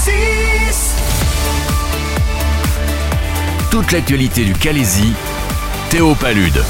6. Toute l'actualité du Calaisis, Théo Palude.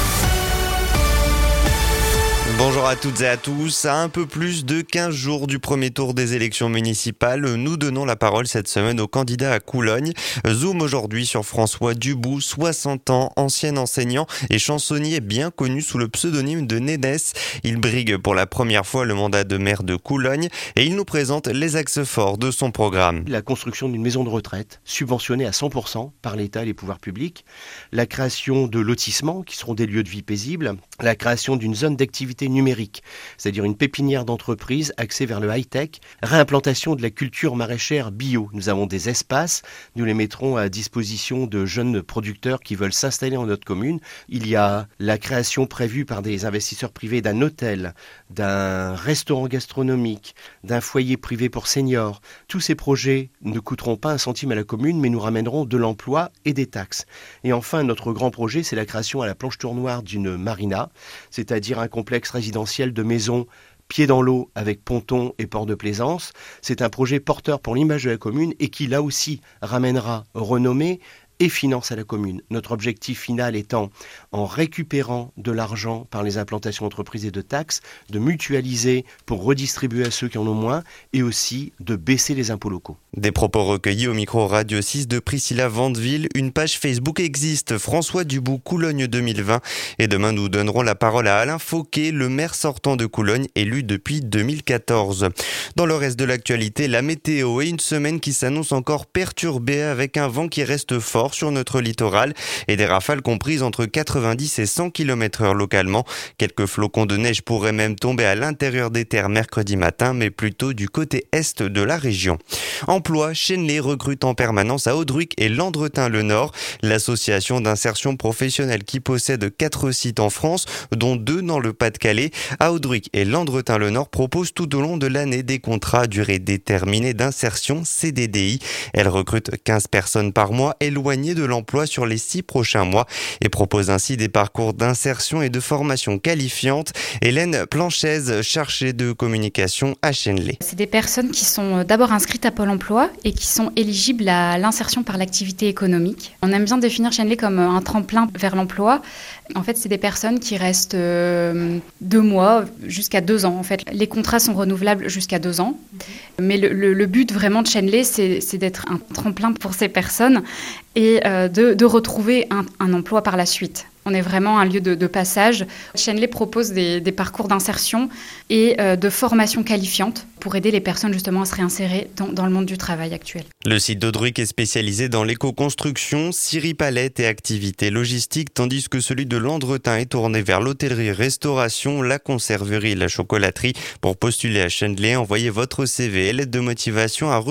Bonjour à toutes et à tous. À un peu plus de 15 jours du premier tour des élections municipales, nous donnons la parole cette semaine au candidat à Coulogne. Zoom aujourd'hui sur François Dubout, 60 ans, ancien enseignant et chansonnier bien connu sous le pseudonyme de Nénès. Il brigue pour la première fois le mandat de maire de Coulogne et il nous présente les axes forts de son programme. La construction d'une maison de retraite subventionnée à 100% par l'État et les pouvoirs publics, la création de lotissements qui seront des lieux de vie paisibles, la création d'une zone d'activité numérique, c'est-à-dire une pépinière d'entreprise axée vers le high-tech, réimplantation de la culture maraîchère bio. Nous avons des espaces, nous les mettrons à disposition de jeunes producteurs qui veulent s'installer en notre commune. Il y a la création prévue par des investisseurs privés d'un hôtel, d'un restaurant gastronomique, d'un foyer privé pour seniors. Tous ces projets ne coûteront pas un centime à la commune, mais nous ramèneront de l'emploi et des taxes. Et enfin, notre grand projet, c'est la création à la planche tournoire d'une marina, c'est-à-dire un complexe résidentiel de maisons pieds dans l'eau avec ponton et port de plaisance. C'est un projet porteur pour l'image de la commune et qui, là aussi, ramènera renommée et finance à la commune. Notre objectif final étant, en récupérant de l'argent par les implantations d'entreprises et de taxes, de mutualiser pour redistribuer à ceux qui en ont moins et aussi de baisser les impôts locaux. Des propos recueillis au micro Radio 6 de Priscilla Vandeville. Une page Facebook existe, François Dubout, Coulogne 2020. Et demain, nous donnerons la parole à Alain Fauquet, le maire sortant de Coulogne, élu depuis 2014. Dans le reste de l'actualité, la météo et une semaine qui s'annonce encore perturbée avec un vent qui reste fort sur notre littoral et des rafales comprises entre 90 et 100 km/h localement. Quelques flocons de neige pourraient même tomber à l'intérieur des terres mercredi matin, mais plutôt du côté est de la région. Emploi, Chenley recrute en permanence à Audruic et Landretin-le-Nord. L'association d'insertion professionnelle qui possède 4 sites en France, dont 2 dans le Pas-de-Calais, à Audruic et Landretin-le-Nord propose tout au long de l'année des contrats à durée déterminée d'insertion CDDI. Elle recrute 15 personnes par mois éloignées de l'emploi sur les 6 prochains mois et propose ainsi des parcours d'insertion et de formation qualifiante. Hélène Planchaise, chargée de communication à Chenley. C'est des personnes qui sont d'abord inscrites à Pôle emploi et qui sont éligibles à l'insertion par l'activité économique. On aime bien définir Chenley comme un tremplin vers l'emploi. En fait, c'est des personnes qui restent 2 mois jusqu'à 2 ans. En fait, les contrats sont renouvelables jusqu'à 2 ans. Mais le but vraiment de Chenley, c'est d'être un tremplin pour ces personnes et de retrouver un emploi par la suite. On est vraiment un lieu de passage. Chenley propose des parcours d'insertion et de formation qualifiante pour aider les personnes justement à se réinsérer dans le monde du travail actuel. Le site d'Audruic est spécialisé dans l'éco-construction, scierie palette et activités logistiques, tandis que celui de Landretin est tourné vers l'hôtellerie-restauration, la conserverie et la chocolaterie. Pour postuler à Chenley, envoyez votre CV et lettre de motivation à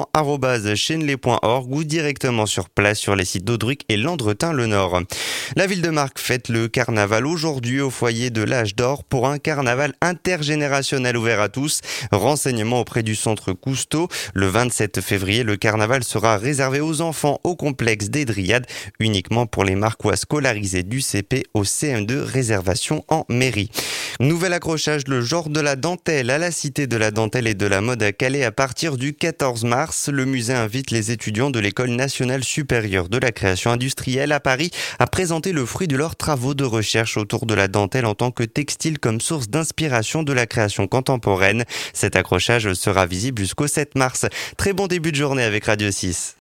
recrutement@chenley.org ou directement sur place sur les sites d'Audruic et Landretin-le-Nord. La ville de Marcq fête le carnaval aujourd'hui au foyer de l'Âge d'Or pour un carnaval intergénérationnel ouvert à tous. Renseignements auprès du centre Cousteau. Le 27 février, le carnaval sera réservé aux enfants au complexe des Dryades, uniquement pour les Marquois scolarisés du CP au CM2, réservation en mairie. Nouvel accrochage, le genre de la dentelle à la Cité de la Dentelle et de la Mode à Calais à partir du 14 mars. Le musée invite les étudiants de l'École nationale supérieure de la création industrielle à Paris à présenter le fruit de leurs travaux de recherche autour de la dentelle en tant que textile comme source d'inspiration de la création contemporaine. Cet accrochage sera visible jusqu'au 7 mars. Très bon début de journée avec Radio 6.